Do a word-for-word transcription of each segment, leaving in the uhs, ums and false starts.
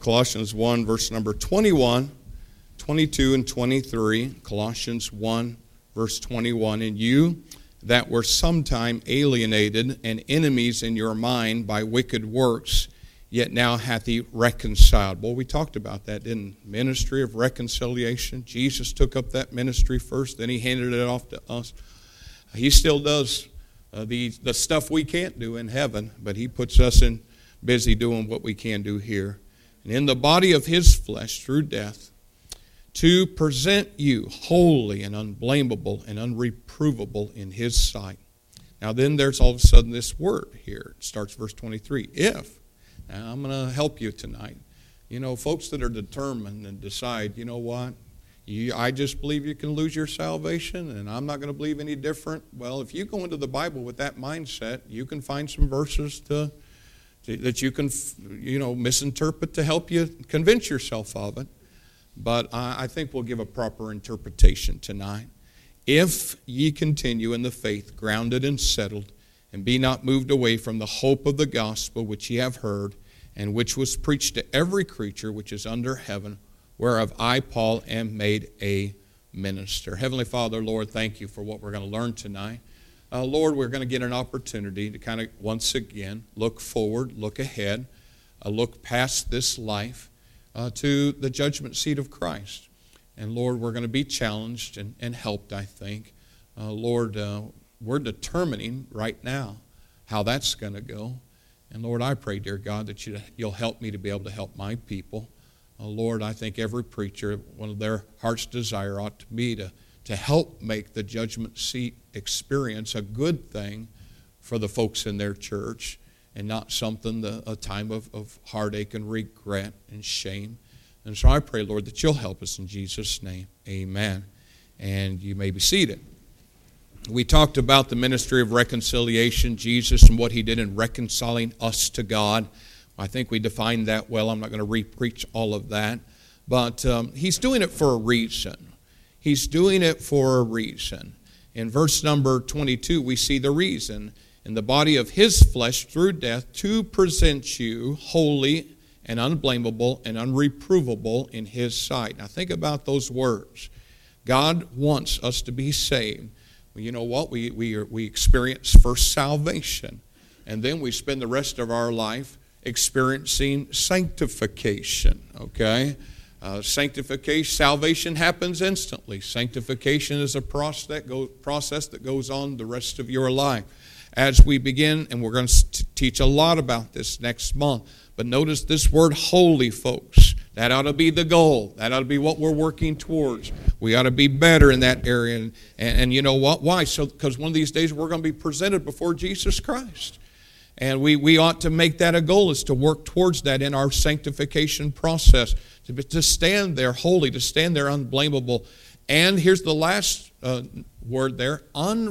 Colossians one, verse number twenty-one, twenty-two, and twenty-three. Colossians one, verse twenty-one. And you that were sometime alienated and enemies in your mind by wicked works, yet now hath he reconciled. Well, we talked about that, didn't we? Ministry of reconciliation. Jesus took up that ministry first, then he handed it off to us. He still does uh, the, the stuff we can't do in heaven, but he puts us in busy doing what we can do here. And in the body of his flesh, through death, to present you holy and unblameable and unreprovable in his sight. Now then there's all of a sudden this word here. It starts verse twenty-three. If. Now I'm going to help you tonight. You know, folks that are determined and decide, you know what, you, I just believe you can lose your salvation and I'm not going to believe any different. Well, if you go into the Bible with that mindset, you can find some verses to that you can, you know, misinterpret to help you convince yourself of it. But I think we'll give a proper interpretation tonight. If ye continue in the faith, grounded and settled, and be not moved away from the hope of the gospel which ye have heard, and which was preached to every creature which is under heaven, whereof I, Paul, am made a minister. Heavenly Father, Lord, thank you for what we're going to learn tonight. Uh, Lord, we're going to get an opportunity to kind of once again look forward, look ahead, uh, look past this life uh, to the judgment seat of Christ. And Lord, we're going to be challenged and, and helped, I think. Uh, Lord, uh, we're determining right now how that's going to go. And Lord, I pray, dear God, that you, you'll help me to be able to help my people. Uh, Lord, I think every preacher, one of their heart's desire ought to be to to help make the judgment seat experience a good thing for the folks in their church and not something, the, a time of, of heartache and regret and shame. And so I pray, Lord, that you'll help us in Jesus' name. Amen. And you may be seated. We talked about the ministry of reconciliation, Jesus and what he did in reconciling us to God. I think we defined that well. I'm not going to re-preach all of that. But um, he's doing it for a reason. He's doing it for a reason. In verse number twenty-two, we see the reason. In the body of his flesh through death to present you holy and unblameable and unreprovable in his sight. Now think about those words. God wants us to be saved. Well, you know what? We, we, are, we experience first salvation. And then we spend the rest of our life experiencing sanctification. Okay? Uh, sanctification, salvation happens instantly. Sanctification is a process that, go, process that goes on the rest of your life. As we begin, and we're going to teach a lot about this next month, but notice this word holy, folks. That ought to be the goal. That ought to be what we're working towards. We ought to be better in that area. And, and, and you know what? Why? So, because one of these days we're going to be presented before Jesus Christ. And we, we ought to make that a goal, is to work towards that in our sanctification process, to, to stand there holy, to stand there unblameable. And here's the last uh, word there,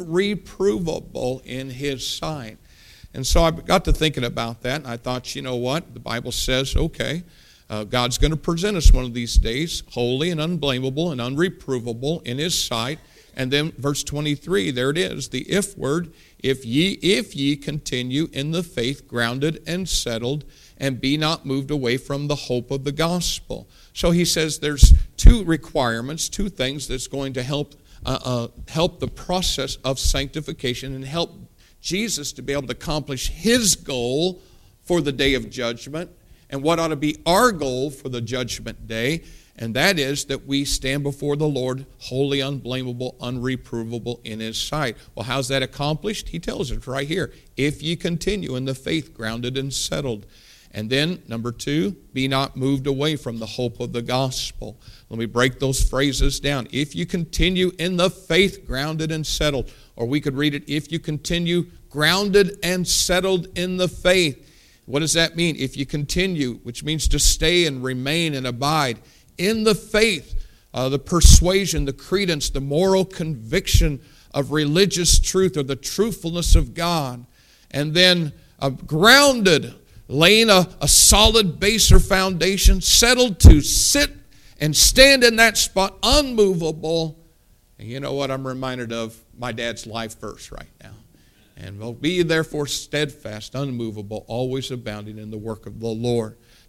unreprovable in his sight. And so I got to thinking about that, and I thought, you know what? The Bible says, okay, uh, God's going to present us one of these days holy and unblameable and unreprovable in his sight. And then verse twenty-three, there it is, the if word, if ye, if ye continue in the faith, grounded and settled, and be not moved away from the hope of the gospel. So he says there's two requirements, two things that's going to help uh, uh, help the process of sanctification and help Jesus to be able to accomplish his goal for the day of judgment and what ought to be our goal for the judgment day. And that is that we stand before the Lord holy, unblameable, unreprovable in his sight. Well, how's that accomplished? He tells us right here. If ye continue in the faith, grounded and settled. And then, number two, be not moved away from the hope of the gospel. Let me break those phrases down. If you continue in the faith, grounded and settled. Or we could read it, if you continue grounded and settled in the faith. What does that mean? If you continue, which means to stay and remain and abide in the faith, uh, the persuasion, the credence, the moral conviction of religious truth or the truthfulness of God. And then uh, grounded, laying a, a solid base or foundation, settled to sit and stand in that spot, unmovable. And you know what? I'm reminded of my dad's life verse right now. And well, be therefore steadfast, unmovable, always abounding in the work of the Lord.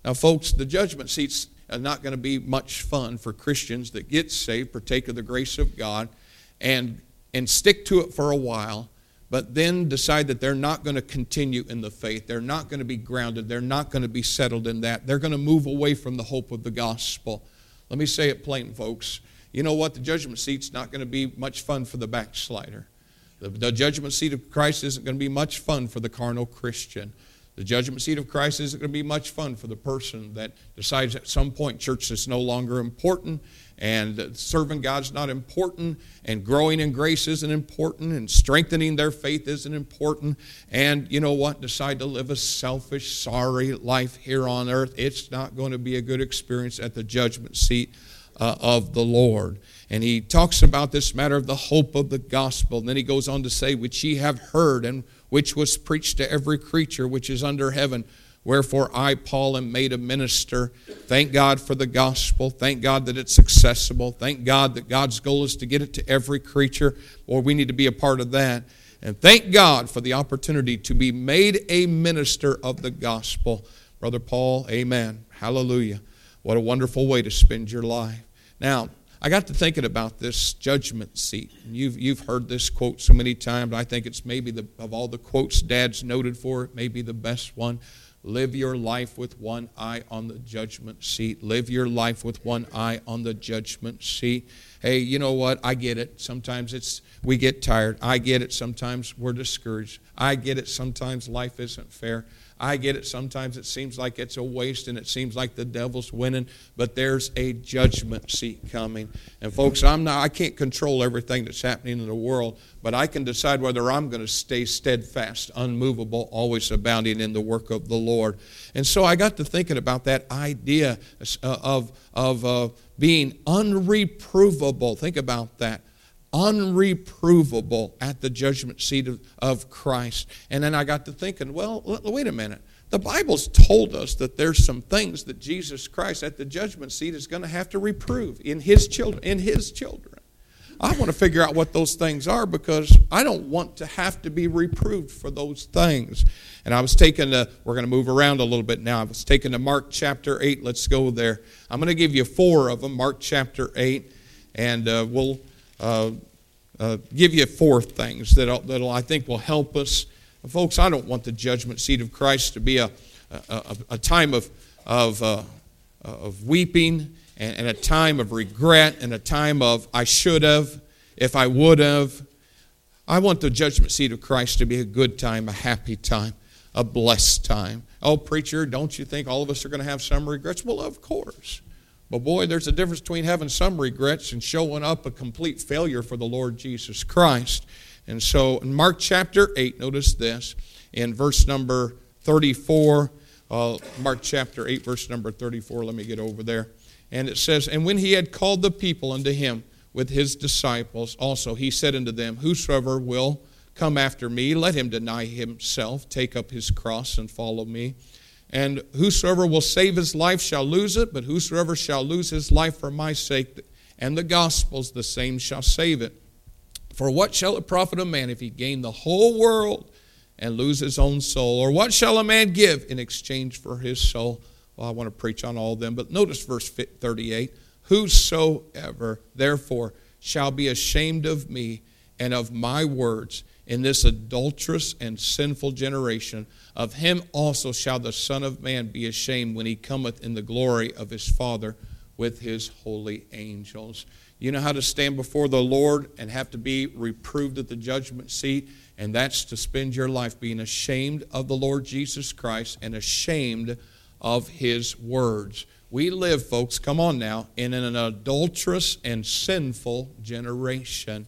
Now, folks, the judgment seat's not going to be much fun for Christians that get saved, partake of the grace of God, and, and stick to it for a while, but then decide that they're not going to continue in the faith. They're not going to be grounded. They're not going to be settled in that. They're going to move away from the hope of the gospel. Let me say it plain, folks. You know what? The judgment seat's not going to be much fun for the backslider. The, the judgment seat of Christ isn't going to be much fun for the carnal Christian. The judgment seat of Christ isn't going to be much fun for the person that decides at some point church is no longer important, and serving God's not important, and growing in grace isn't important, and strengthening their faith isn't important, and you know what? Decide to live a selfish, sorry life here on earth. It's not going to be a good experience at the judgment seat uh, of the Lord. And he talks about this matter of the hope of the gospel. And then he goes on to say, which ye have heard, and which was preached to every creature which is under heaven. Wherefore I, Paul, am made a minister. Thank God for the gospel. Thank God that it's accessible. Thank God that God's goal is to get it to every creature. Or we need to be a part of that. And thank God for the opportunity to be made a minister of the gospel. Brother Paul, amen. Hallelujah. What a wonderful way to spend your life. Now, I got to thinking about this judgment seat. You've, you've heard this quote so many times. I think it's maybe, the, of all the quotes Dad's noted for, it may be the best one. Live your life with one eye on the judgment seat. Live your life with one eye on the judgment seat. Hey, you know what? I get it. Sometimes it's we get tired. I get it. Sometimes we're discouraged. I get it. Sometimes life isn't fair. I get it. Sometimes it seems like it's a waste and it seems like the devil's winning, but there's a judgment seat coming. And folks, I'm not, I can't control everything that's happening in the world, but I can decide whether I'm going to stay steadfast, unmovable, always abounding in the work of the Lord. And so I got to thinking about that idea of, of uh, being unreprovable. Think about that. Unreprovable at the judgment seat of, of Christ. And then I got to thinking, well, wait a minute. The Bible's told us that there's some things that Jesus Christ at the judgment seat is going to have to reprove in his children. In his children. I want to figure out what those things are because I don't want to have to be reproved for those things. And I was taking to, we're going to move around a little bit now. I was taking to Mark chapter eight. Let's go there. I'm going to give you four of them, Mark chapter eight, and uh, we'll Uh, uh, give you four things that that'll I think will help us, folks. I don't want the judgment seat of Christ to be a a, a time of of uh, of weeping and, and a time of regret and a time of I should have, if I would have. I want the judgment seat of Christ to be a good time, a happy time, a blessed time. Oh, preacher, don't you think all of us are going to have some regrets? Well, of course. But boy, there's a difference between having some regrets and showing up a complete failure for the Lord Jesus Christ. And so in Mark chapter eight, notice this, in verse number thirty-four, uh, Mark chapter eight, verse number thirty-four, let me get over there. And it says, and when he had called the people unto him with his disciples also, he said unto them, whosoever will come after me, let him deny himself, take up his cross, and follow me. And whosoever will save his life shall lose it, but whosoever shall lose his life for my sake and the gospel's, the same shall save it. For what shall it profit a man if he gain the whole world and lose his own soul? Or what shall a man give in exchange for his soul? Well, I want to preach on all of them, but notice verse thirty-eight. Whosoever, therefore, shall be ashamed of me and of my words in this adulterous and sinful generation, of him also shall the Son of Man be ashamed when he cometh in the glory of his Father with his holy angels. You know how to stand before the Lord and have to be reproved at the judgment seat, and that's to spend your life being ashamed of the Lord Jesus Christ and ashamed of his words. We live, folks, come on now, in an adulterous and sinful generation.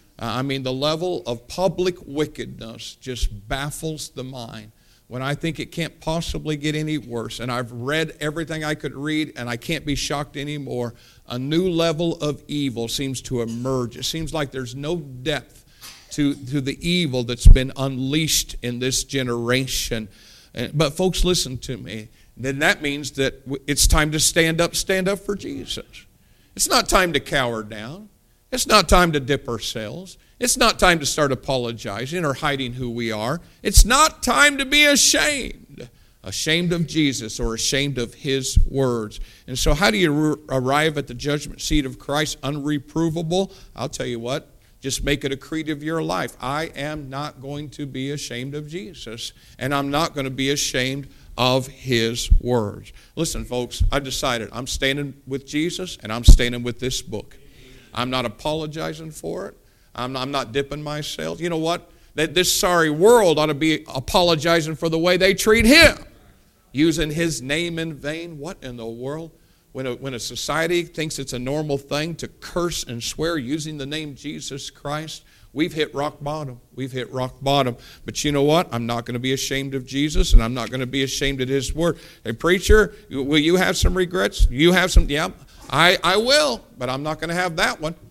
I mean, the level of public wickedness just baffles the mind when I think it can't possibly get any worse. And I've read everything I could read, and I can't be shocked anymore. A new level of evil seems to emerge. It seems like there's no depth to, to the evil that's been unleashed in this generation. But folks, listen to me. Then that means that it's time to stand up, stand up for Jesus. It's not time to cower down. It's not time to dip ourselves. It's not time to start apologizing or hiding who we are. It's not time to be ashamed Ashamed of Jesus or ashamed of his words. And so how do you r- arrive at the judgment seat of Christ unreprovable? I'll tell you what, just make it a creed of your life. I am not going to be ashamed of Jesus, and I'm not going to be ashamed of his words. Listen, folks, I decided I'm standing with Jesus, and I'm standing with this book. I'm not apologizing for it. I'm not, I'm not dipping myself. You know what? That this sorry world ought to be apologizing for the way they treat him. Using his name in vain. What in the world? When a, when a society thinks it's a normal thing to curse and swear using the name Jesus Christ, we've hit rock bottom. We've hit rock bottom. But you know what? I'm not going to be ashamed of Jesus, and I'm not going to be ashamed of his word. Hey, preacher, will you have some regrets? You have some? Yeah, I, I will, but I'm not going to have that one.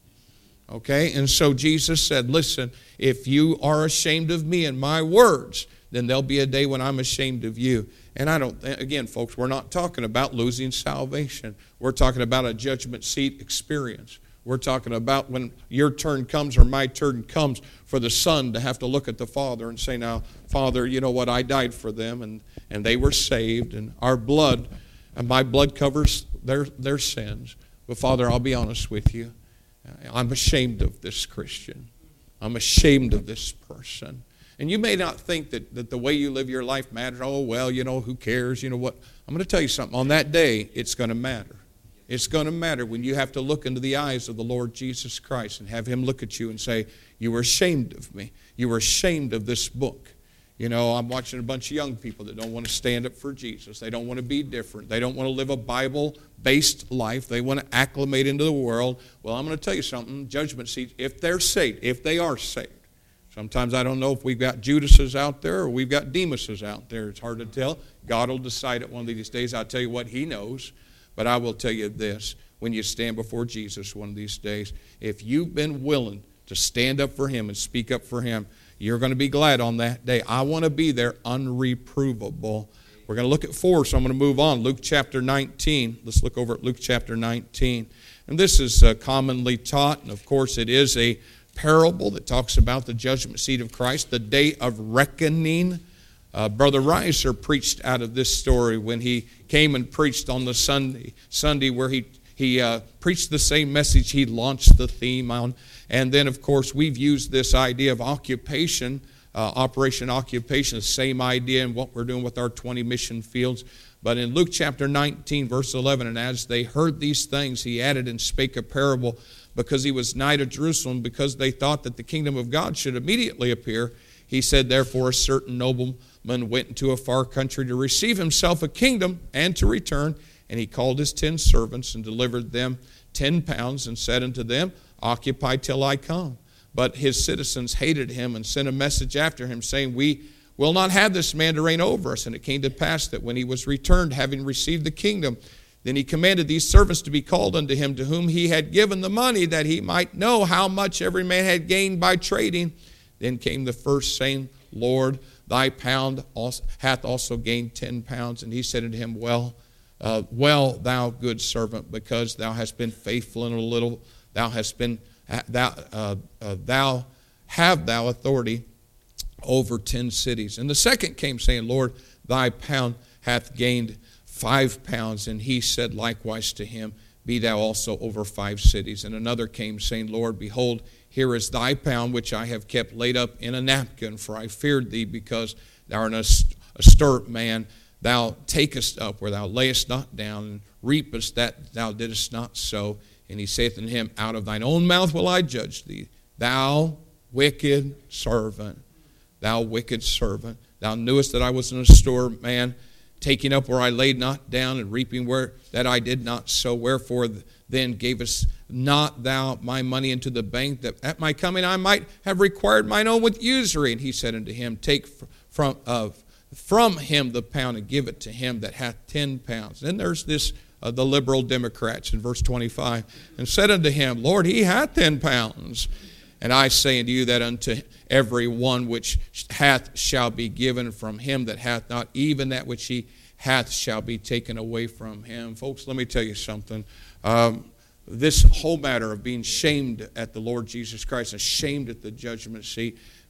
Okay? And so Jesus said, listen, if you are ashamed of me and my words, then there'll be a day when I'm ashamed of you. And I don't, again, folks, we're not talking about losing salvation. We're talking about a judgment seat experience. We're talking about when your turn comes or my turn comes for the son to have to look at the father and say, now, Father, you know what, I died for them and, and they were saved and our blood, and my blood covers their, their sins. But Father, I'll be honest with you. I'm ashamed of this Christian. I'm ashamed of this person. And you may not think that, that the way you live your life matters. Oh, well, you know, who cares? You know what? I'm going to tell you something. On that day, it's going to matter. It's going to matter when you have to look into the eyes of the Lord Jesus Christ and have him look at you and say, you were ashamed of me. You were ashamed of this book. You know, I'm watching a bunch of young people that don't want to stand up for Jesus. They don't want to be different. They don't want to live a Bible-based life. They want to acclimate into the world. Well, I'm going to tell you something. Judgment seat, if they're saved, if they are saved. Sometimes I don't know if we've got Judases out there or we've got Demuses out there. It's hard to tell. God will decide it one of these days. I'll tell you what, he knows. But I will tell you this. When you stand before Jesus one of these days, if you've been willing to stand up for him and speak up for him, you're going to be glad on that day. I want to be there unreprovable. We're going to look at four, so I'm going to move on. Luke chapter nineteen. Let's look over at Luke chapter nineteen. And this is uh, commonly taught, and of course it is a parable that talks about the judgment seat of Christ, the day of reckoning. Uh, Brother Reiser preached out of this story when he came and preached on the Sunday, Sunday where he, he uh, preached the same message he launched the theme on. And then, of course, we've used this idea of occupation, uh, Operation Occupation, the same idea in what we're doing with our twenty mission fields. But in Luke chapter nineteen, verse eleven, and as they heard these things, he added and spake a parable, because he was nigh to Jerusalem, because they thought that the kingdom of God should immediately appear. He said, therefore, a certain nobleman went into a far country to receive himself a kingdom and to return. And he called his ten servants and delivered them ten pounds and said unto them, occupy till I come. But his citizens hated him and sent a message after him, saying, we will not have this man to reign over us. And it came to pass that when he was returned, having received the kingdom, then he commanded these servants to be called unto him, to whom he had given the money, that he might know how much every man had gained by trading. Then came the first, saying, Lord, thy pound also, hath also gained ten pounds. And he said unto him, Well, uh, well, thou good servant, because thou hast been faithful in a little, thou hast been, thou, uh, uh, thou have thou authority over ten cities. And the second came, saying, Lord, thy pound hath gained five pounds. And he said likewise to him, Be thou also over five cities. And another came, saying, Lord, behold, here is thy pound, which I have kept laid up in a napkin, for I feared thee, because thou art a stirrup man. Thou takest up where thou layest not down, and reapest that thou didst not sow. And he saith unto him, Out of thine own mouth will I judge thee, thou wicked servant. Thou wicked servant. Thou knewest that I was a stirrup man, taking up where I laid not down, and reaping where that I did not sow. Wherefore then gavest not thou my money into the bank, that at my coming I might have required mine own with usury? And he said unto him, Take from uh, from him the pound, and give it to him that hath ten pounds. Then there's this uh, the liberal Democrats in verse twenty-five, and said unto him, Lord, he hath ten pounds. And I say unto you that unto every one which hath shall be given, from him that hath not, even that which he hath shall be taken away from him. Folks, let me tell you something. Um, this whole matter of being shamed at the Lord Jesus Christ, ashamed at the judgment seat,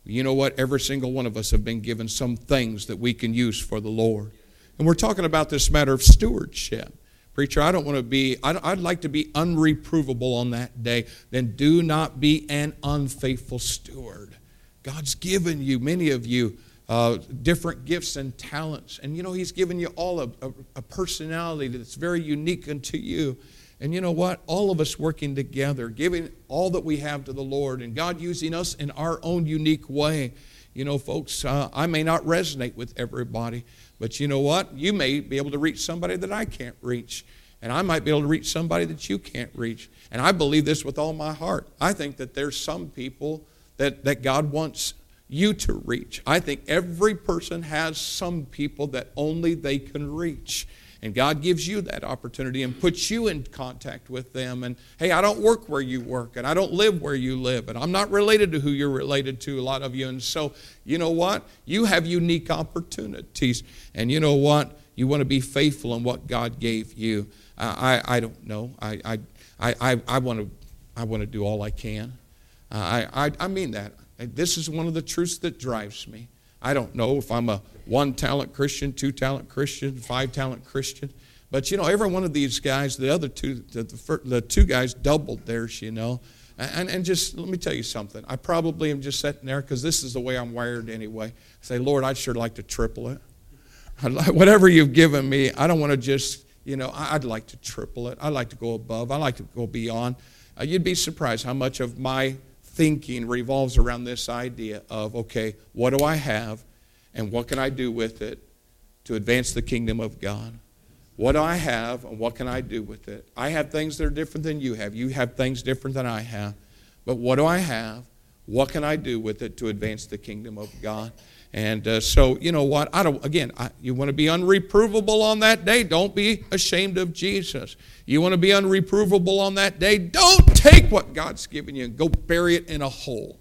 You know what? Every single one of us have been given some things that we can use for the Lord. And we're talking about this matter of stewardship. Preacher, I don't want to be, I'd like to be unreprovable on that day. Then do not be an unfaithful steward. God's given you, many of you, uh, different gifts and talents. And you know, He's given you all a, a, a personality that's very unique unto you. And you know what? All of us working together, giving all that we have to the Lord, and God using us in our own unique way. You know, folks, uh, I may not resonate with everybody, but you know what? You may be able to reach somebody that I can't reach, and I might be able to reach somebody that you can't reach. And I believe this with all my heart. I think that there's some people that, that God wants you to reach. I think every person has some people that only they can reach. And God gives you that opportunity and puts you in contact with them. And, hey, I don't work where you work, and I don't live where you live, and I'm not related to who you're related to, a lot of you. And so, you know what? You have unique opportunities. And you know what? You want to be faithful in what God gave you. Uh, I, I don't know. I, I, I, I want to I want to do all I can. Uh, I, I, I mean that. This is one of the truths that drives me. I don't know if I'm a one-talent Christian, two-talent Christian, five-talent Christian. But, you know, every one of these guys, the other two, the, the, the two guys doubled theirs, you know. And, and just, let me tell you something. I probably am just sitting there, because this is the way I'm wired anyway. I say, Lord, I'd sure like to triple it. I'd like, whatever you've given me, I don't want to just, you know, I'd like to triple it. I'd like to go above. I'd like to go beyond. Uh, you'd be surprised how much of my thinking revolves around this idea of, okay, what do I have and what can I do with it to advance the kingdom of God? What do I have and what can I do with it? I have things that are different than you have. You have things different than I have. But what do I have? What can I do with it to advance the kingdom of God? And uh, so, you know what? I don't. Again, I, you want to be unreprovable on that day? Don't be ashamed of Jesus. You want to be unreprovable on that day? Don't take what God's given you and go bury it in a hole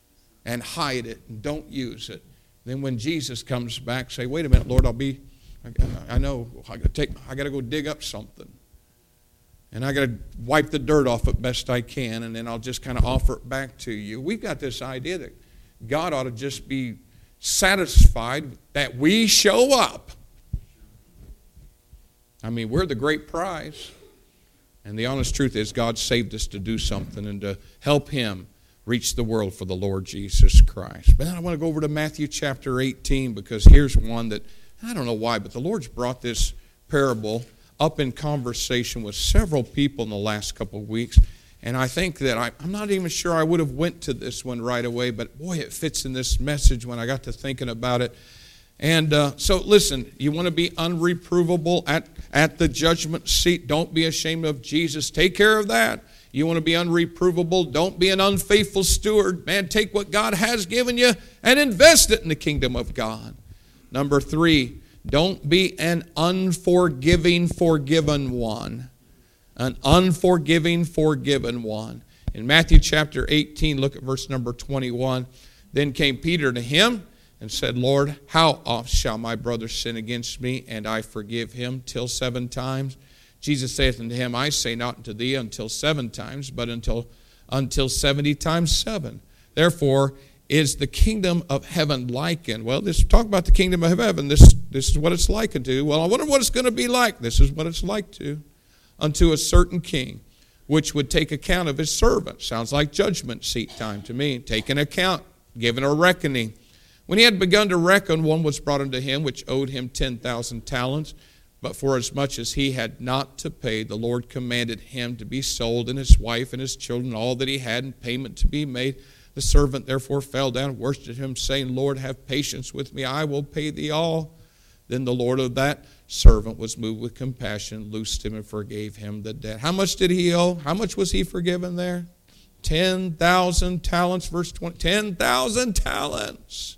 and hide it and don't use it. Then when Jesus comes back, say, wait a minute, Lord, I'll be, I, I know, I got to take, I got to go dig up something. And I got to wipe the dirt off it best I can, and then I'll just kind of offer it back to you. We've got this idea that God ought to just be satisfied that we show up. I mean, we're the great prize. And the honest truth is God saved us to do something and to help Him reach the world for the Lord Jesus Christ. But then I want to go over to Matthew chapter eighteen, because here's one that, I don't know why, but the Lord's brought this parable up in conversation with several people in the last couple of weeks. And I think that I, I'm not even sure I would have went to this one right away, but boy, it fits in this message when I got to thinking about it. And uh, so listen, you want to be unreprovable at, at the judgment seat. Don't be ashamed of Jesus. Take care of that. You want to be unreprovable. Don't be an unfaithful steward. Man, take what God has given you and invest it in the kingdom of God. Number three, don't be an unforgiving, forgiven one. An unforgiving, forgiven one. In Matthew chapter eighteen, look at verse number twenty-one. Then came Peter to him and said, Lord, how oft shall my brother sin against me, and I forgive him? Till seven times? Jesus saith unto him, I say not unto thee until seven times, but until, until seventy times seven. Therefore is the kingdom of heaven likened. Well, this talk about the kingdom of heaven. This, this is what it's likened to. Well, I wonder what it's going to be like. This is what it's like to. Unto a certain king, which would take account of his servants. Sounds like judgment seat time to me. Take an account, given a reckoning. When he had begun to reckon, one was brought unto him, which owed him ten thousand talents. But for as much as he had not to pay, the Lord commanded him to be sold, and his wife and his children, all that he had, in payment to be made. The servant therefore fell down and worshipped him, saying, Lord, have patience with me, I will pay thee all. Then the Lord of that servant was moved with compassion, loosed him, and forgave him the debt. How much did he owe? How much was he forgiven there? ten thousand talents, verse twenty. ten thousand talents.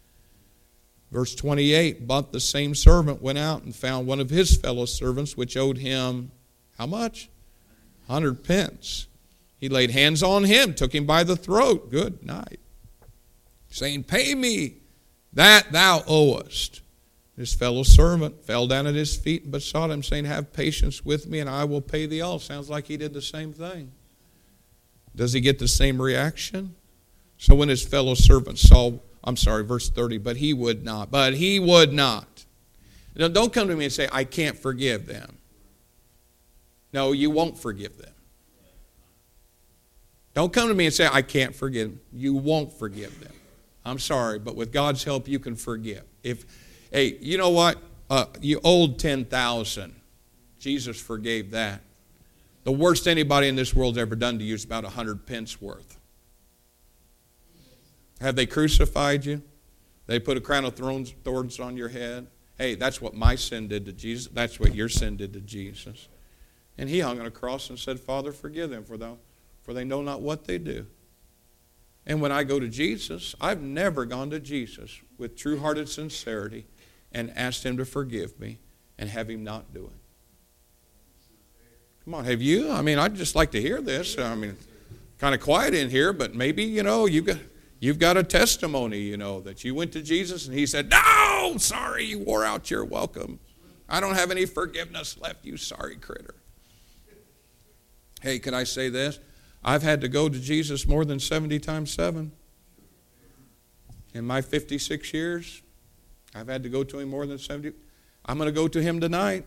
Verse twenty-eight, but the same servant went out and found one of his fellow servants, which owed him, how much? A hundred pence. He laid hands on him, took him by the throat. Good night. Saying, pay me that thou owest. His fellow servant fell down at his feet and besought him, saying, have patience with me, and I will pay thee all. Sounds like he did the same thing. Does he get the same reaction? So when his fellow servants saw, I'm sorry, verse thirty, but he would not. But he would not. Now, don't come to me and say, I can't forgive them. No, you won't forgive them. Don't come to me and say, I can't forgive them. You won't forgive them. I'm sorry, but with God's help, you can forgive. If, hey, you know what? Uh, you owed ten thousand. Jesus forgave that. The worst anybody in this world's ever done to you is about a hundred pence worth. Have they crucified you? They put a crown of thorns, thorns on your head? Hey, that's what my sin did to Jesus. That's what your sin did to Jesus. And he hung on a cross and said, Father, forgive them, for thou, for they know not what they do. And when I go to Jesus, I've never gone to Jesus with true-hearted sincerity and asked him to forgive me and have him not do it. Come on, have you? I mean, I'd just like to hear this. I mean, kind of quiet in here, but maybe, you know, you've got, you've got a testimony, you know, that you went to Jesus and he said, no, sorry, you wore out your welcome. I don't have any forgiveness left, you sorry critter. Hey, can I say this? I've had to go to Jesus more than seventy times seven. In my fifty-six years, I've had to go to him more than seventy. I'm going to go to him tonight.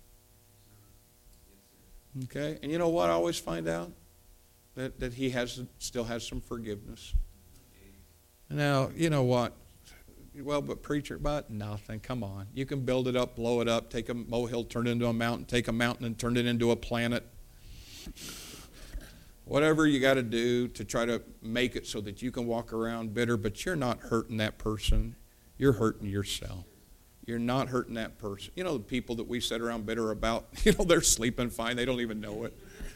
Okay? And you know what I always find out? That, that he has still has some forgiveness. Now, you know what? Well, but preacher, but nothing. Come on. You can build it up, blow it up, take a molehill, turn it into a mountain, take a mountain and turn it into a planet. Whatever you got to do to try to make it so that you can walk around bitter, but you're not hurting that person. You're hurting yourself. You're not hurting that person. You know the people that we sit around bitter about, you know, they're sleeping fine. They don't even know it.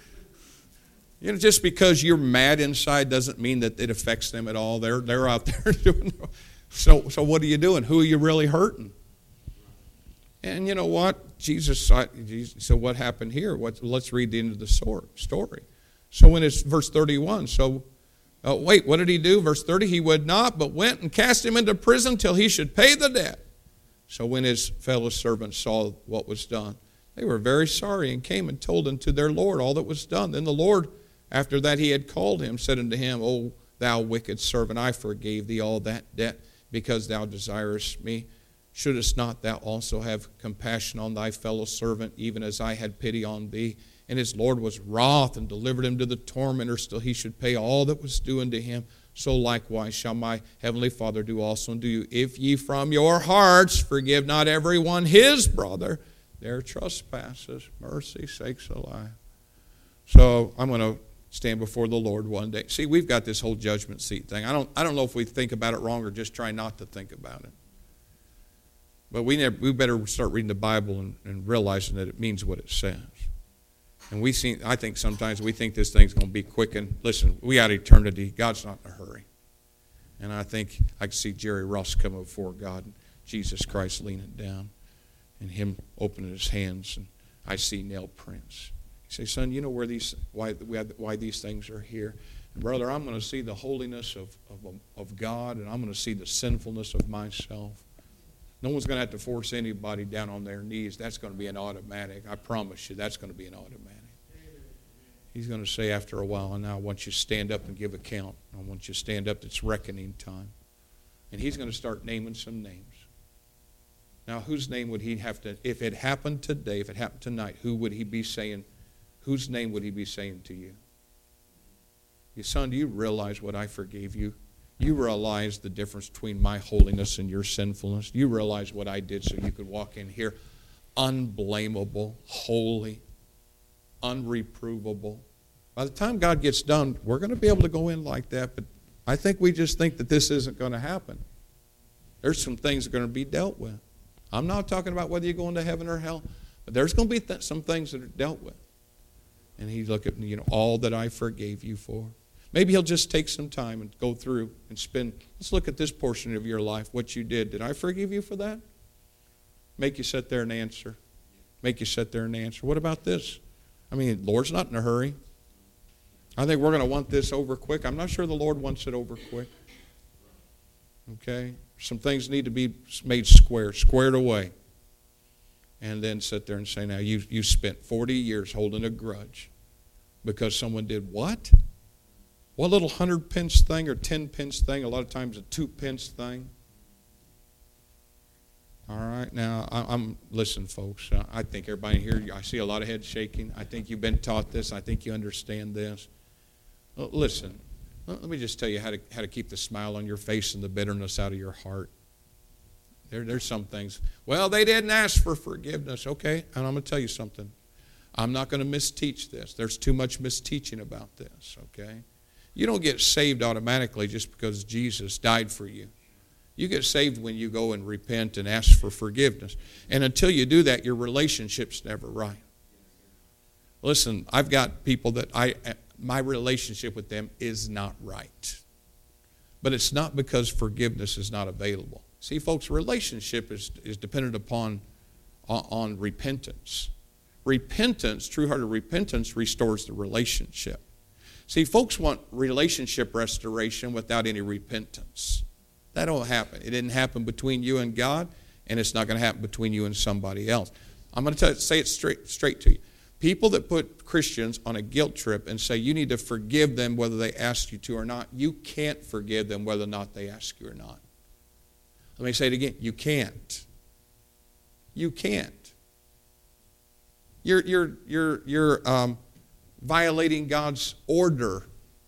You know, just because you're mad inside doesn't mean that it affects them at all. They're they're out there doing. So so what are you doing? Who are you really hurting? And you know what? Jesus. So what happened here? What? Let's read the end of the story. So when it's verse thirty-one, so, uh, wait, what did he do? Verse thirty, he would not, but went and cast him into prison till he should pay the debt. So when his fellow servants saw what was done, they were very sorry and came and told unto their Lord all that was done. Then the Lord, after that he had called him, said unto him, O thou wicked servant, I forgave thee all that debt, because thou desirest me. Shouldest not thou also have compassion on thy fellow servant, even as I had pity on thee? And his Lord was wroth and delivered him to the tormentors till he should pay all that was due unto him. So likewise shall my heavenly Father do also unto you, if ye from your hearts forgive not every one his brother their trespasses. Mercy sakes alive. So I'm going to stand before the Lord one day. See, we've got this whole judgment seat thing. I don't, I don't know if we think about it wrong or just try not to think about it. But we, never, we better start reading the Bible and, and realizing that it means what it says. And we see, I think sometimes we think this thing's going to be quick. And listen, we got eternity. God's not in a hurry. And I think I can see Jerry Ross coming before God, and Jesus Christ leaning down, and him opening his hands, and I see nail prints. He says, son, you know where these why why these things are here? And brother, I'm going to see the holiness of, of, of God, and I'm going to see the sinfulness of myself. No one's going to have to force anybody down on their knees. That's going to be an automatic. I promise you, that's going to be an automatic. He's going to say after a while, now I want you to stand up and give account. I want you to stand up. It's reckoning time. And he's going to start naming some names. Now, whose name would he have to, if it happened today, if it happened tonight, who would he be saying, whose name would he be saying to you? Your son, do you realize what I forgave you? You realize the difference between my holiness and your sinfulness? You realize what I did so you could walk in here unblameable, holy, unreprovable. By the time God gets done, we're going to be able to go in like that, but I think we just think that this isn't going to happen. There's some things that are going to be dealt with. I'm not talking about whether you go into heaven or hell, but there's going to be th- some things that are dealt with. And he's looking at, you know, all that I forgave you for. Maybe he'll just take some time and go through and spend, let's look at this portion of your life, what you did. Did I forgive you for that? Make you sit there and answer. Make you sit there and answer. What about this? I mean, the Lord's not in a hurry. I think we're going to want this over quick. I'm not sure the Lord wants it over quick. Okay? Some things need to be made square, squared away. And then sit there and say, now, you, you spent forty years holding a grudge because someone did what? What little hundred pence thing or ten pence thing, a lot of times a two pence thing. All right, now, I'm, listen, folks, I think everybody here, I see a lot of heads shaking. I think you've been taught this. I think you understand this. Listen, let me just tell you how to how to keep the smile on your face and the bitterness out of your heart. There, there's some things, well, they didn't ask for forgiveness. Okay, and I'm going to tell you something. I'm not going to misteach this. There's too much misteaching about this, okay? You don't get saved automatically just because Jesus died for you. You get saved when you go and repent and ask for forgiveness. And until you do that, your relationship's never right. Listen, I've got people that I, my relationship with them is not right. But it's not because forgiveness is not available. See, folks, relationship is, is dependent upon on, on repentance. Repentance, true-hearted repentance, restores the relationship. See, folks want relationship restoration without any repentance. That don't happen. It didn't happen between you and God, and it's not going to happen between you and somebody else. I'm going to tell, say it straight, straight to you. People that put Christians on a guilt trip and say you need to forgive them whether they ask you to or not, you can't forgive them whether or not they ask you or not. Let me say it again. You can't. You can't. You're, you're, you're, you're um, violating God's order.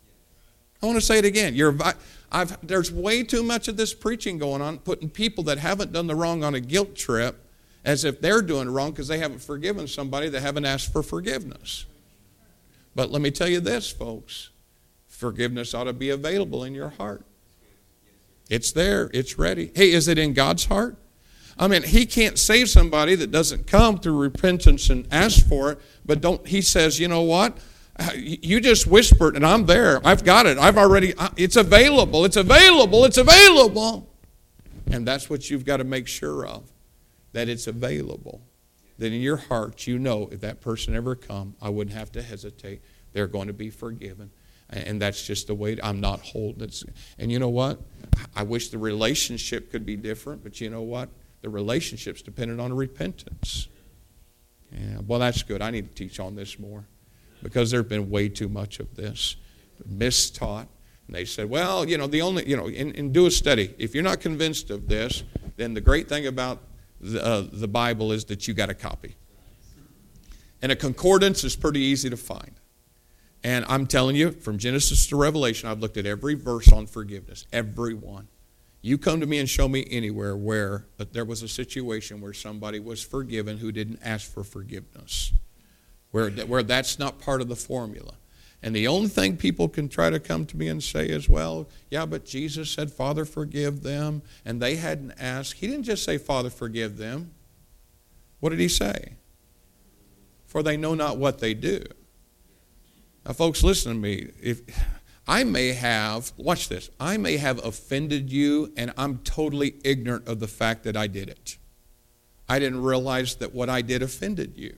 I want to say it again. You're vi- I've, there's way too much of this preaching going on, putting people that haven't done the wrong on a guilt trip as if they're doing wrong because they haven't forgiven somebody that haven't asked for forgiveness. But let me tell you this, folks. Forgiveness ought to be available in your heart. It's there. It's ready. Hey, is it in God's heart? I mean, he can't save somebody that doesn't come through repentance and ask for it, but don't. He says, you know what? You just whispered, and I'm there. I've got it. I've already, it's available. It's available. It's available. And that's what you've got to make sure of, that it's available. That in your heart, you know, if that person ever come, I wouldn't have to hesitate. They're going to be forgiven. And that's just the way, I'm not holding it. And you know what? I wish the relationship could be different, but you know what? The relationship's dependent on repentance. Yeah, well, that's good. I need to teach on this more. Because there's been way too much of this mistaught. And they said, well, you know, the only, you know, and, and do a study. If you're not convinced of this, then the great thing about the, uh, the Bible is that you got a copy. And a concordance is pretty easy to find. And I'm telling you, from Genesis to Revelation, I've looked at every verse on forgiveness, every one. You come to me and show me anywhere where there was a situation where somebody was forgiven who didn't ask for forgiveness. Where, where that's not part of the formula. And the only thing people can try to come to me and say is, well, yeah, but Jesus said, Father, forgive them. And they hadn't asked. He didn't just say, Father, forgive them. What did he say? For they know not what they do. Now, folks, listen to me. If I may have, watch this, I may have offended you, and I'm totally ignorant of the fact that I did it. I didn't realize that what I did offended you.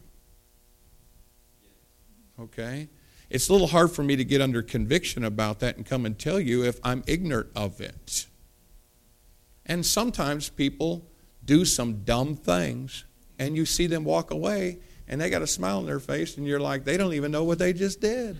Okay? It's a little hard for me to get under conviction about that and come and tell you if I'm ignorant of it. And sometimes people do some dumb things, and you see them walk away, and they got a smile on their face, and you're like, they don't even know what they just did.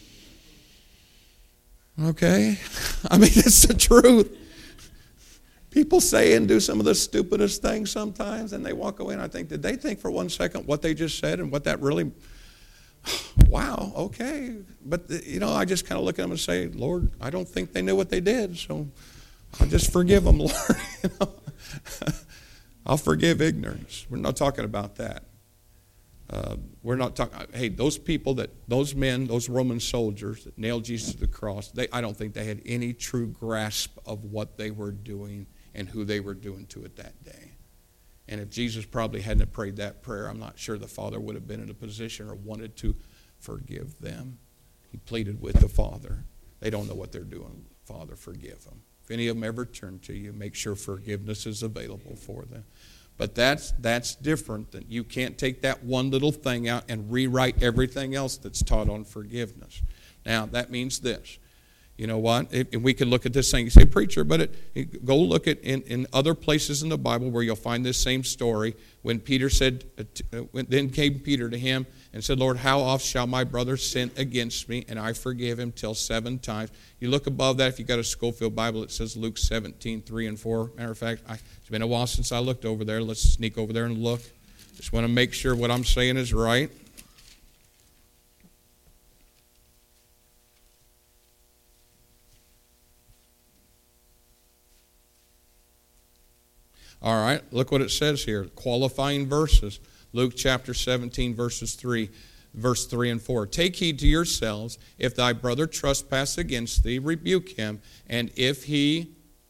Okay? I mean, it's the truth. People say and do some of the stupidest things sometimes, and they walk away, and I think, did they think for one second what they just said and what that really... Wow, okay. But, you know, I just kind of look at them and say, Lord, I don't think they knew what they did, so I'll just forgive them, Lord. You know? I'll forgive ignorance. We're not talking about that. Uh, we're not talking, hey, those people that, those men, those Roman soldiers that nailed Jesus to the cross, they, I don't think they had any true grasp of what they were doing and who they were doing to it that day. And if Jesus probably hadn't prayed that prayer, I'm not sure the Father would have been in a position or wanted to forgive them. He pleaded with the Father. They don't know what they're doing. Father, forgive them. If any of them ever turn to you, make sure forgiveness is available for them. But that's that's different. Than you can't take that one little thing out and rewrite everything else that's taught on forgiveness. Now, that means this. You know what? If, and we can look at this thing. You say, preacher, but it, it, go look at in, in other places in the Bible where you'll find this same story. When Peter said, uh, when, then came Peter to him and said, Lord, how oft shall my brother sin against me, and I forgive him till seven times. You look above that, if you've got a Schofield Bible, it says Luke seventeen, three and four. Matter of fact, I, it's been a while since I looked over there. Let's sneak over there and look. Just want to make sure what I'm saying is right. All right, look what it says here. Qualifying verses. Luke chapter seventeen, verses three, verse three and four. Take heed to yourselves. If thy brother trespass against thee, rebuke him. And if he,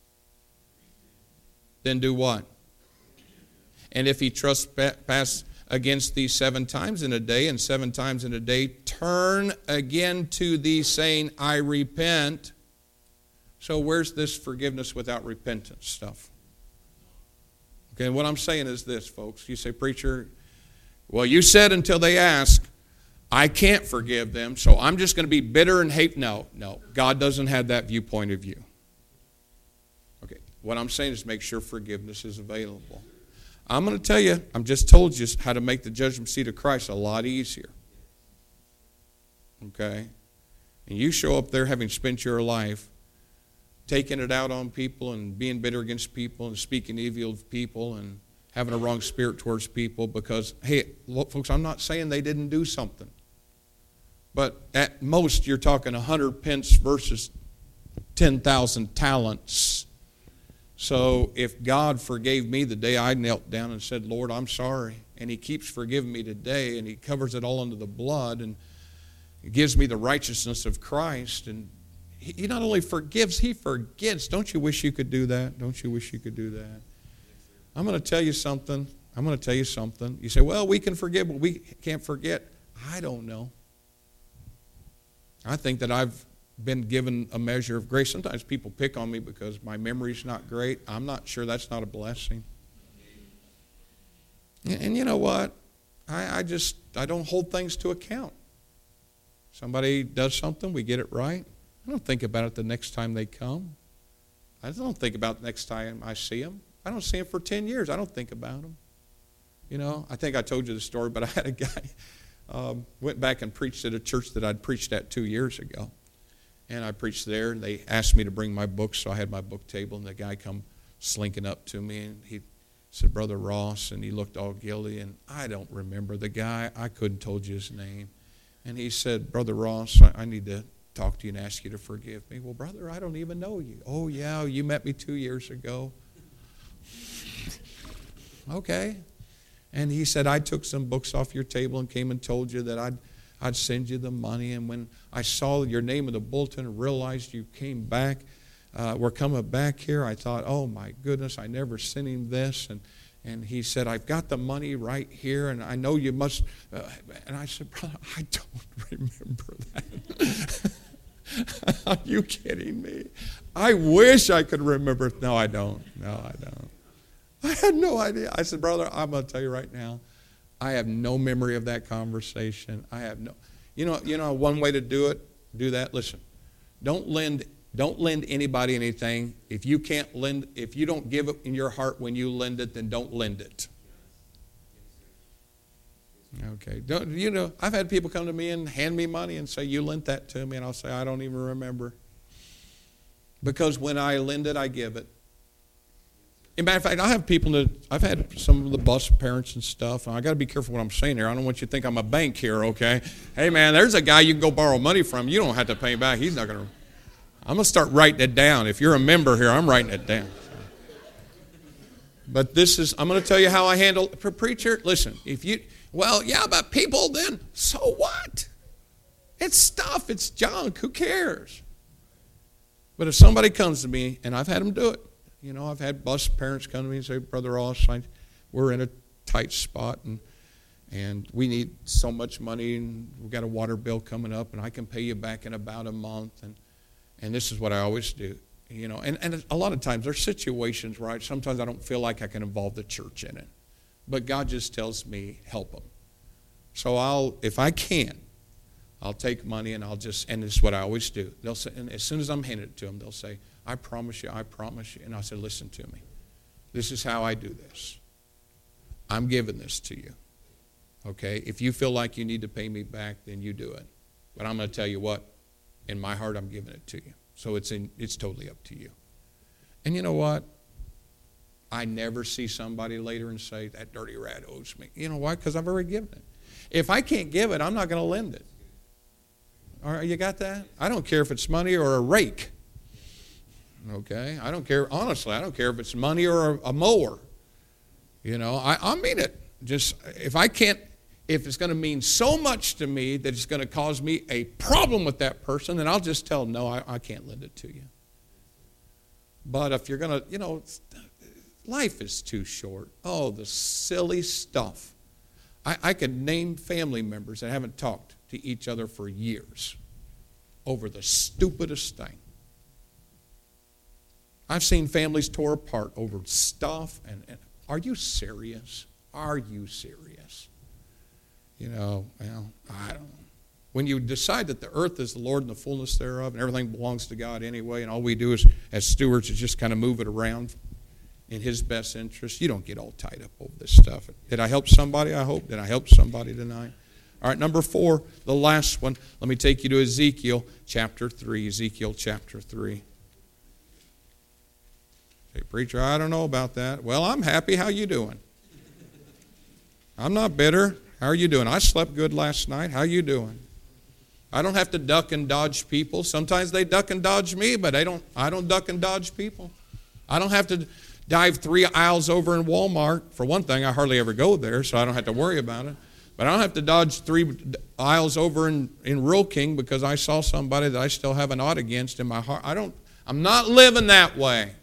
then do what? And if he trespass against thee seven times in a day, and seven times in a day, turn again to thee, saying, I repent. So where's this forgiveness without repentance stuff? Okay, what I'm saying is this, folks. You say, preacher, well, you said until they ask, I can't forgive them, so I'm just going to be bitter and hate. No, no. God doesn't have that viewpoint of view. Okay, what I'm saying is make sure forgiveness is available. I'm going to tell you, I've just told you how to make the judgment seat of Christ a lot easier. Okay? And you show up there having spent your life taking it out on people and being bitter against people and speaking evil of people and having a wrong spirit towards people because, hey, look, folks, I'm not saying they didn't do something. But at most, you're talking one hundred pence versus ten thousand talents. So if God forgave me the day I knelt down and said, Lord, I'm sorry, and he keeps forgiving me today, and he covers it all under the blood, and he gives me the righteousness of Christ, and he not only forgives, he forgets. Don't you wish you could do that? Don't you wish you could do that? I'm going to tell you something. I'm going to tell you something. You say, well, we can forgive, but we can't forget. I don't know. I think that I've been given a measure of grace. Sometimes people pick on me because my memory's not great. I'm not sure that's not a blessing. And, and you know what? I, I just, I don't hold things to account. Somebody does something, we get it right. I don't think about it the next time they come. I don't think about it the next time I see them. I don't see them for ten years. I don't think about them. You know, I think I told you the story, but I had a guy, um, went back and preached at a church that I'd preached at two years ago. And I preached there, and they asked me to bring my books, so I had my book table, and the guy come slinking up to me, and he said, Brother Ross, and he looked all guilty, and I don't remember the guy. I couldn't told you his name. And he said, Brother Ross, I, I need to talk to you and ask you to forgive me. Well, brother, I don't even know you. Oh, yeah, you met me two years ago. Okay. And he said, I took some books off your table and came and told you that I'd, I'd send you the money. And when I saw your name in the bulletin and realized you came back, uh, were coming back here, I thought, oh, my goodness, I never sent him this. And And he said, I've got the money right here, and I know you must. Uh, and I said, brother, I don't remember that. Are you kidding me? I wish I could remember. No, I don't. No, I don't. I had no idea. I said, brother, I'm going to tell you right now, I have no memory of that conversation. I have no. You know, you know, one way to do it, do that. Listen, don't lend. Don't lend anybody anything. If you can't lend, if you don't give it in your heart when you lend it, then don't lend it. Okay. Don't, you know, I've had people come to me and hand me money and say, you lent that to me. And I'll say, I don't even remember. Because when I lend it, I give it. As a matter of fact, I have people that, I've had some of the bus parents and stuff. And I got to be careful what I'm saying here. I don't want you to think I'm a bank here, okay? Hey, man, there's a guy you can go borrow money from. You don't have to pay him back. He's not going to. I'm going to start writing it down. If you're a member here, I'm writing it down. But this is, I'm going to tell you how I handle, preacher, listen, if you, well, yeah, but people then, so what? It's stuff, it's junk, who cares? But if somebody comes to me, and I've had them do it, you know, I've had bus parents come to me and say, Brother Ross, I, we're in a tight spot, and and we need so much money, and we've got a water bill coming up, and I can pay you back in about a month, and And this is what I always do, you know. And, and a lot of times there's situations where I, sometimes I don't feel like I can involve the church in it. But God just tells me, help them. So I'll, if I can, I'll take money and I'll just, and this is what I always do. They'll say, and as soon as I'm handing it to them, they'll say, I promise you, I promise you. And I say, listen to me. This is how I do this. I'm giving this to you. Okay? If you feel like you need to pay me back, then you do it. But I'm going to tell you what, in my heart, I'm giving it to you. So it's in, it's totally up to you. And you know what? I never see somebody later and say, that dirty rat owes me. You know why? Because I've already given it. If I can't give it, I'm not going to lend it. All right, you got that? I don't care if it's money or a rake. Okay? I don't care. Honestly, I don't care if it's money or a, a mower. You know, I, I mean it. Just, if I can't, if it's going to mean so much to me that it's going to cause me a problem with that person, then I'll just tell them, no, I, I can't lend it to you. But if you're going to, you know, life is too short. Oh, the silly stuff. I, I could name family members that haven't talked to each other for years over the stupidest thing. I've seen families tore apart over stuff. And, and are you serious? Are you serious? You know, well, I don't know. When you decide that the earth is the Lord and the fullness thereof, and everything belongs to God anyway, and all we do is, as stewards, is just kind of move it around in His best interest, you don't get all tied up over this stuff. Did I help somebody? I hope. Did I help somebody tonight? All right, number four, the last one. Let me take you to Ezekiel chapter three. Ezekiel chapter three. Say, preacher, I don't know about that. Well, I'm happy. How you doing? I'm not bitter. How are you doing? I slept good last night. How you doing? I don't have to duck and dodge people. Sometimes they duck and dodge me, but I don't, I don't duck and dodge people. I don't have to dive three aisles over in Walmart. For one thing, I hardly ever go there, so I don't have to worry about it. But I don't have to dodge three aisles over in, in Rural King because I saw somebody that I still have an ought against in my heart. I don't, I'm not living that way.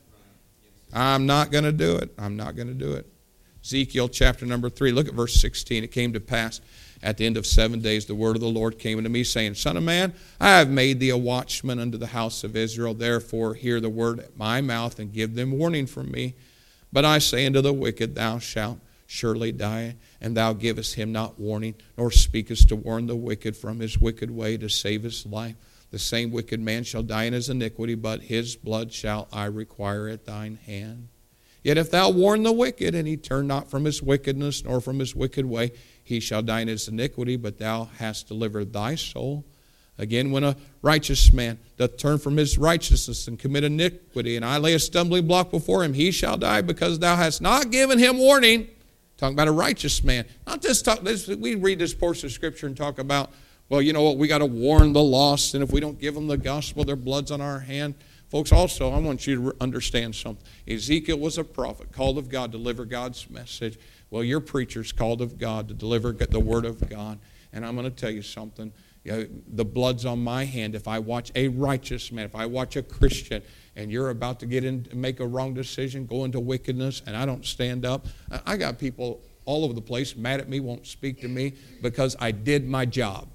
I'm not going to do it. I'm not going to do it. Ezekiel chapter number three, look at verse sixteen. It came to pass at the end of seven days, the word of the Lord came unto me, saying, Son of man, I have made thee a watchman unto the house of Israel. Therefore hear the word at my mouth, and give them warning from me. But I say unto the wicked, Thou shalt surely die, and thou givest him not warning, nor speakest to warn the wicked from his wicked way to save his life. The same wicked man shall die in his iniquity, but his blood shall I require at thine hand. Yet if thou warn the wicked, and he turn not from his wickedness, nor from his wicked way, he shall die in his iniquity, but thou hast delivered thy soul. Again, when a righteous man doth turn from his righteousness and commit iniquity, and I lay a stumbling block before him, he shall die, because thou hast not given him warning. Talking about a righteous man. Not just talk, this, we read this portion of Scripture and talk about, well, you know what, we got to warn the lost, and if we don't give them the gospel, their blood's on our hand. Folks, also, I want you to understand something. Ezekiel was a prophet, called of God to deliver God's message. Well, your preacher's called of God to deliver the word of God. And I'm going to tell you something. You know, the blood's on my hand. If I watch a righteous man, if I watch a Christian, and you're about to get in, make a wrong decision, go into wickedness, and I don't stand up, I got people all over the place mad at me, won't speak to me, because I did my job.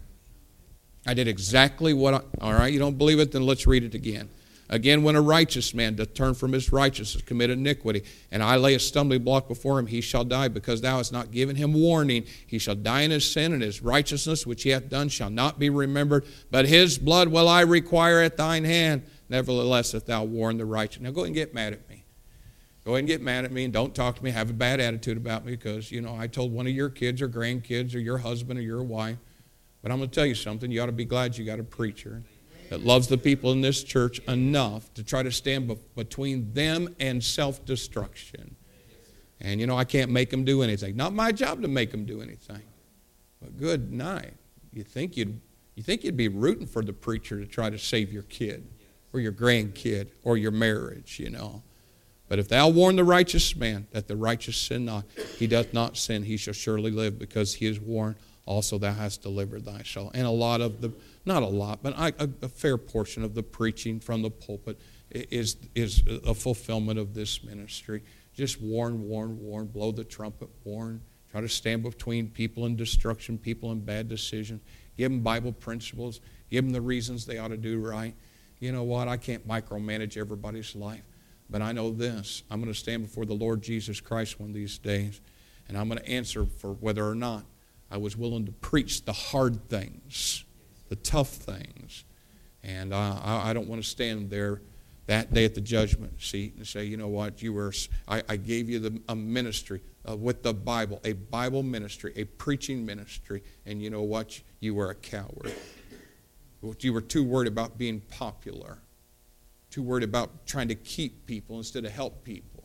I did exactly what I, all right, you don't believe it? Then let's read it again. Again, when a righteous man doth turn from his righteousness, commit iniquity, and I lay a stumbling block before him, he shall die, because thou hast not given him warning. He shall die in his sin, and his righteousness which he hath done shall not be remembered, but his blood will I require at thine hand. Nevertheless, if thou warn the righteous. Now go ahead and get mad at me. Go ahead and get mad at me, and don't talk to me, have a bad attitude about me, because, you know, I told one of your kids or grandkids or your husband or your wife. But I'm going to tell you something. You ought to be glad you got a preacher that loves the people in this church enough to try to stand be- between them and self-destruction. And, you know, I can't make them do anything. Not my job to make them do anything. But good night. You think you'd, you think you'd be rooting for the preacher to try to save your kid or your grandkid or your marriage, you know. But if thou warn the righteous man that the righteous sin not, he doth not sin, he shall surely live, because he is warned. Also thou hast delivered thy soul. And a lot of the, not a lot, but I, a, a fair portion of the preaching from the pulpit is, is a fulfillment of this ministry. Just warn, warn, warn, blow the trumpet, warn. Try to stand between people in destruction, people in bad decisions. Give them Bible principles. Give them the reasons they ought to do right. You know what? I can't micromanage everybody's life. But I know this. I'm going to stand before the Lord Jesus Christ one of these days, and I'm going to answer for whether or not I was willing to preach the hard things, the tough things. And uh, I, I don't want to stand there that day at the judgment seat and say, you know what, you were, I, I gave you the, a ministry uh, with the Bible, a Bible ministry, a preaching ministry, and you know what, you were a coward. You were too worried about being popular, too worried about trying to keep people instead of help people.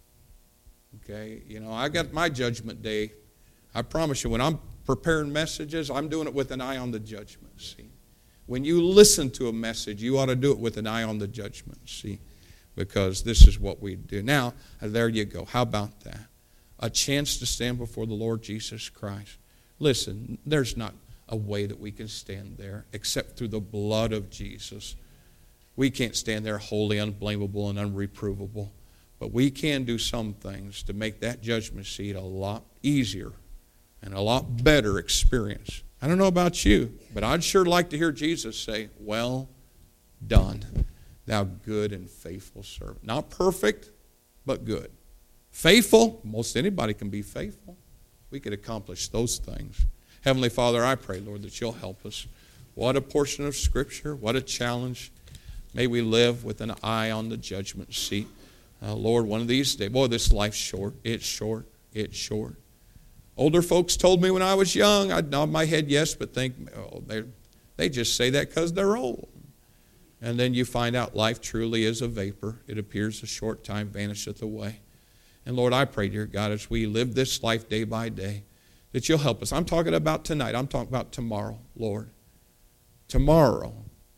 Okay, you know, I got my judgment day. I promise you, when I'm preparing messages, I'm doing it with an eye on the judgment seat. When you listen to a message, you ought to do it with an eye on the judgment seat, because this is what we do. Now, there you go. How about that? A chance to stand before the Lord Jesus Christ. Listen, there's not a way that we can stand there except through the blood of Jesus. We can't stand there holy, unblameable, and unreprovable. But we can do some things to make that judgment seat a lot easier and a lot better experience. I don't know about you, but I'd sure like to hear Jesus say, well done, thou good and faithful servant. Not perfect, but good. Faithful, most anybody can be faithful. We could accomplish those things. Heavenly Father, I pray, Lord, that you'll help us. What a portion of Scripture, what a challenge. May we live with an eye on the judgment seat. Uh, Lord, one of these days, boy, this life's short. It's short. It's short. Older folks told me when I was young, I'd nod my head yes, but think, oh, they just say that because they're old. And then you find out life truly is a vapor. It appears a short time, vanisheth away. And Lord, I pray, dear God, as we live this life day by day, that you'll help us. I'm talking about tonight. I'm talking about tomorrow, Lord. Tomorrow,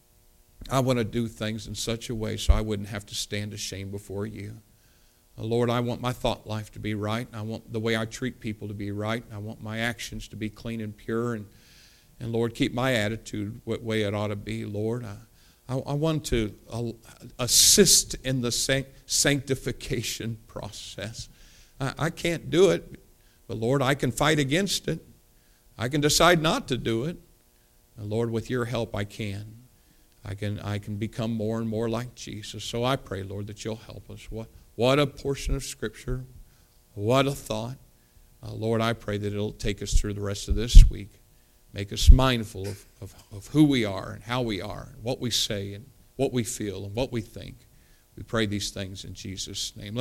I want to do things in such a way so I wouldn't have to stand ashamed before you. Uh, Lord, I want my thought life to be right. I want the way I treat people to be right. I want my actions to be clean and pure. And, and Lord, keep my attitude what way it ought to be, Lord. I, I, I want to uh, assist in the san- sanctification process. I, I can't do it, but Lord, I can fight against it. I can decide not to do it. And Lord, with your help, I can. I can I can become more and more like Jesus. So I pray, Lord, that you'll help us. What, what a portion of Scripture. What a thought. Uh, Lord, I pray that it'll take us through the rest of this week. Make us mindful of, of, of who we are and how we are and what we say and what we feel and what we think. We pray these things in Jesus' name.